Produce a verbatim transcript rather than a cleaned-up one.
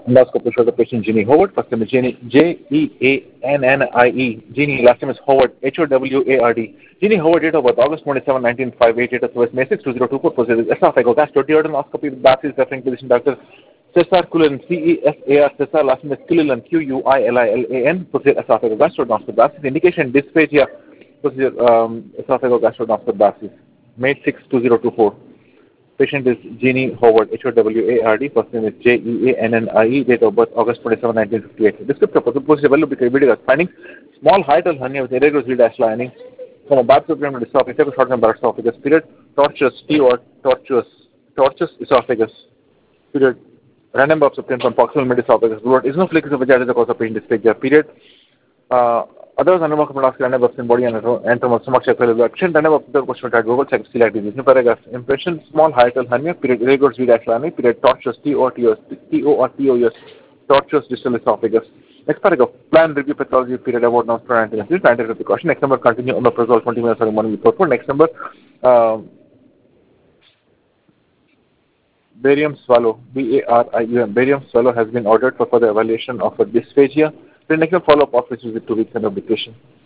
Endoscopy shows the patient Jeannie Howard. First name is Jeannie, J E A N N I E. Jeannie, last name is Howard, H O W A R D. Jeannie Howard, date of birth August twenty-seventh, nineteen fifty-eight, date of service May sixth, two thousand twenty-four, procedure esophagogastroduodenoscopy with Basis, referring physician Doctor Cesar Cullinan, C E S A R, Cesar, last name is Cullinan, Q U I L I L A N, procedure esophagogastroduodenoscopy Basis, indication dysphagia, procedure um, esophagogastroduodenoscopy Basis, May sixth, two thousand twenty-four. Patient is Jeannie Howard, H O W A R D. First name is J E A N N I E. Date of birth August twenty-seventh, nineteen fifty-eight. Description of the procedure will be video findings. Small hiatal hernia with irregular Z-dash lining. From a bad subgram to esophagus, short term esophagus. Period. Tortuous T or tortuous tortuous esophagus. Period. Random box obtained from proximal mid esophagus. Blood is no flicus of vagina is the cause of patient dysphagia. Period. Uh, Otherwise, random box of random box in body and antrum of stomach shape. Action random box of question type Google check celiac disease. New paragraph. Impression small hiatal hernia. Period. Irregular Z-dash lining. Period. Tortuous T O T O S. T O or T O S. Tortuous distal esophagus. Next paragraph. Plan review pathology. Period. About now antigen. This is scientific precaution. Next number. Continue on the prosol twenty minutes or morning before. Next number. Um, barium swallow. B A R I U M. Barium swallow has been ordered for further evaluation of a dysphagia. The next follow-up office visit two weeks under vacation.